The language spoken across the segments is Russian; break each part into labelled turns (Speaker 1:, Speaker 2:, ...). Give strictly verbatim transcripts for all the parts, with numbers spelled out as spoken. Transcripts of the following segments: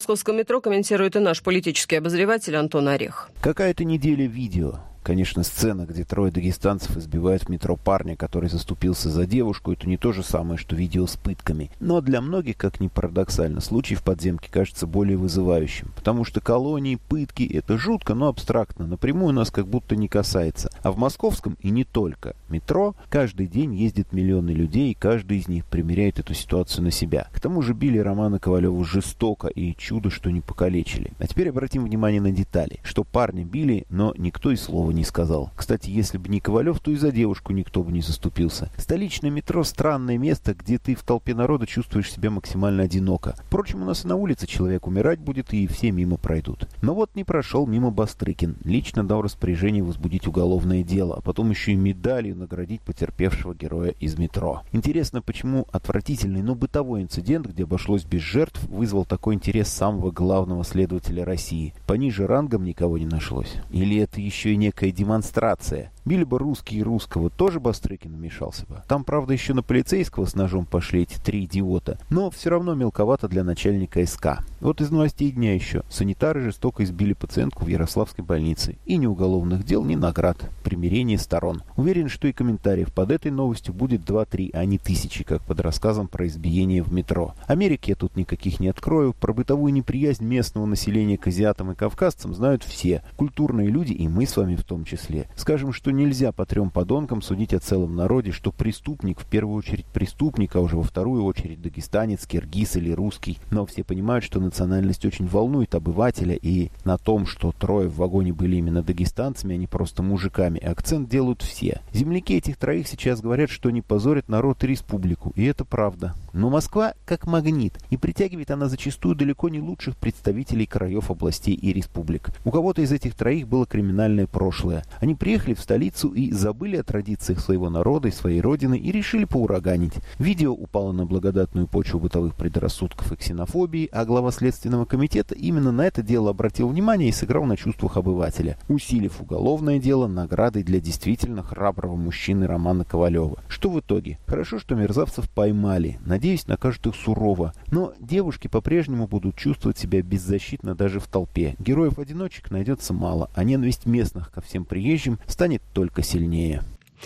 Speaker 1: В московском метро комментирует и наш политический обозреватель Антон Орех.
Speaker 2: Какая-то неделя видео. Конечно, сцена, где трое дагестанцев избивают в метро парня, который заступился за девушку, это не то же самое, что видео с пытками. Но для многих, как ни парадоксально, случай в подземке кажется более вызывающим. Потому что колонии, пытки — это жутко, но абстрактно. Напрямую нас как будто не касается. А в московском и не только метро каждый день ездит миллионы людей, и каждый из них примеряет эту ситуацию на себя. К тому же били Романа Ковалева жестоко, и чудо, что не покалечили. А теперь обратим внимание на детали. Что парня били, но никто и слова не сказал. Кстати, если бы не Ковалев, то и за девушку никто бы не заступился. Столичное метро — странное место, где ты в толпе народа чувствуешь себя максимально одиноко. Впрочем, у нас и на улице человек умирать будет, и все мимо пройдут. Но вот не прошел мимо Бастрыкин. Лично дал распоряжение возбудить уголовное дело, а потом еще и медалью наградить потерпевшего героя из метро. Интересно, почему отвратительный, но бытовой инцидент, где обошлось без жертв, вызвал такой интерес самого главного следователя России. Пониже рангом никого не нашлось. Или это еще и некая демонстрация? Били бы русские и русского, тоже Бастрыкин вмешался бы. Там, правда, еще на полицейского с ножом пошли эти три идиота, но все равно мелковато для начальника СК. Вот из новостей дня еще. Санитары жестоко избили пациентку в Ярославской больнице. И ни уголовных дел, ни наград. Примирение сторон. Уверен, что и комментариев под этой новостью будет два-три, а не тысячи, как под рассказом про избиение в метро. Америки я тут никаких не открою. Про бытовую неприязнь местного населения к азиатам и кавказцам знают все. Культурные люди, и мы с вами в том числе. Скажем, что нельзя по трем подонкам судить о целом народе, что преступник в первую очередь преступник, а уже во вторую очередь дагестанец, киргиз или русский. Но все понимают, что национальность очень волнует обывателя, и на том, что трое в вагоне были именно дагестанцами, а не просто мужиками, акцент делают все. Земляки этих троих сейчас говорят, что они позорят народ и республику, и это правда. Но Москва как магнит, и притягивает она зачастую далеко не лучших представителей краев, областей и республик. У кого-то из этих троих было криминальное прошлое. Они приехали в столицу и забыли о традициях своего народа и своей родины и решили поураганить. Видео упало на благодатную почву бытовых предрассудков и ксенофобии, а глава Следственного комитета именно на это дело обратил внимание и сыграл на чувствах обывателя, усилив уголовное дело наградой для действительно храброго мужчины Романа Ковалева. Что в итоге? Хорошо, что мерзавцев поймали. Надеюсь, накажут их сурово. Но девушки по-прежнему будут чувствовать себя беззащитно даже в толпе. Героев-одиночек найдется мало, а ненависть местных ко всем приезжим станет только сильнее.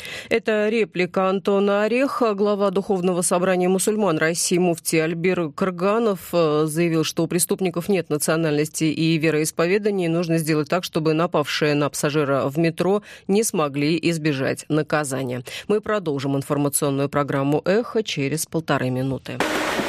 Speaker 1: Это реплика Антона Ореха. Глава Духовного собрания мусульман России муфти Альбир Кырганов заявил, что у преступников нет национальности и вероисповедания, и нужно сделать так, чтобы напавшие на пассажира в метро не смогли избежать наказания. Мы продолжим информационную программу «Эхо» через полторы минуты.